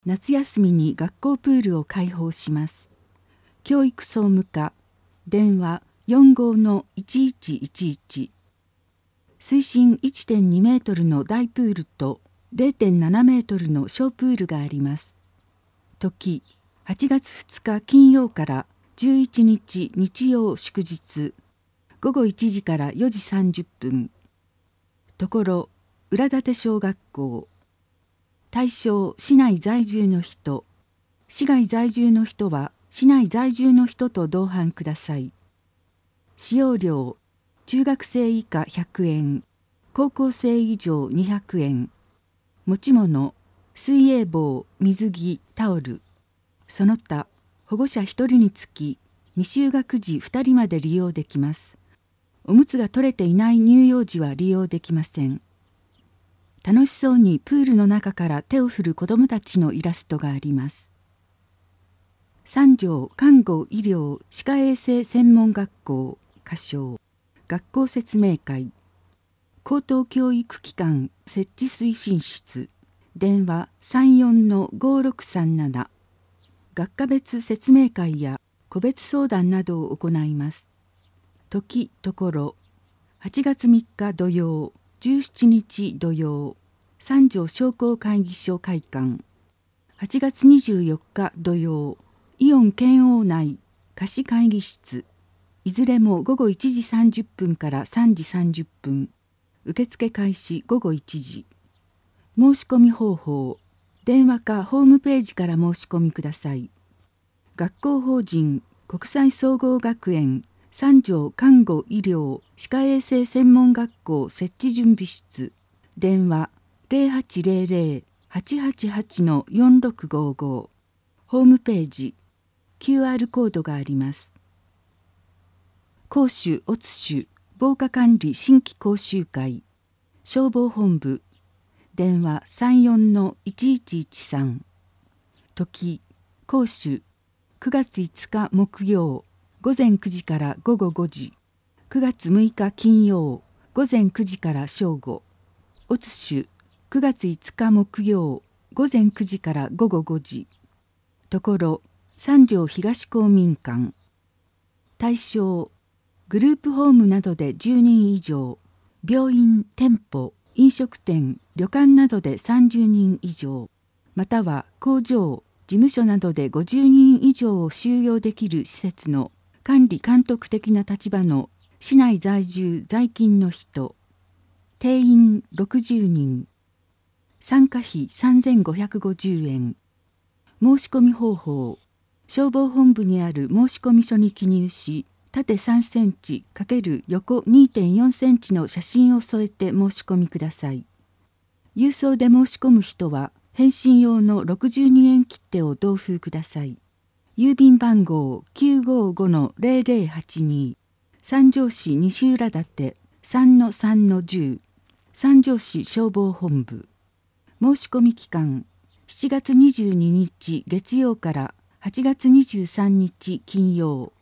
夏休みに学校プールを開放します。教育総務課電話45-1111。水深 1.2 メートルの大プールと 0.7 メートルの小プールがあります。時8月2日金曜から11日日曜祝日、午後1時から4時30分。ところ浦館小学校。対象市内在住の人。市外在住の人は市内在住の人と同伴ください。使用料中学生以下100円、高校生以上200円。持ち物水泳帽、水着、タオル。その他保護者1人につき未就学児2人まで利用できます。おむつが取れていない乳幼児は利用できません。楽しそうにプールの中から手を振る子どもたちのイラストがあります。三条看護医療歯科衛生専門学校仮称学校説明会。高等教育機関設置推進室電話34-5637。学科別説明会や個別相談などを行います。時ところ8月3日土曜17日土曜、三条商工会議所会館。8月24日土曜、イオン圏央内貸し会議室。いずれも午後1時30分から3時30分。受付開始午後1時。申し込み方法。電話かホームページから申し込みください。学校法人国際総合学園三条看護医療歯科衛生専門学校設置準備室電話0800-888-4655。ホームページ QR コードがあります。公主乙主防火管理新規講習会消防本部電話34-1113。時公主9月5日木曜午前9時から午後5時。9月6日金曜午前9時から正午。乙主9月5日木曜午前9時から午後5時。ところ三条東公民館。対象グループホームなどで10人以上、病院、店舗、飲食店、旅館などで30人以上、または工場、事務所などで50人以上を収容できる施設の管理監督的な立場の市内在住在勤の人。定員60人。参加費3550円。申し込み方法。消防本部にある申込書に記入し、縦3センチ×横 2.4 センチの写真を添えて申し込みください。郵送で申し込む人は返信用の62円切手を同封ください。郵便番号 955-0082 三条市西浦館 3-3-10 三条市消防本部。申し込み期間7月22日月曜から8月23日金曜。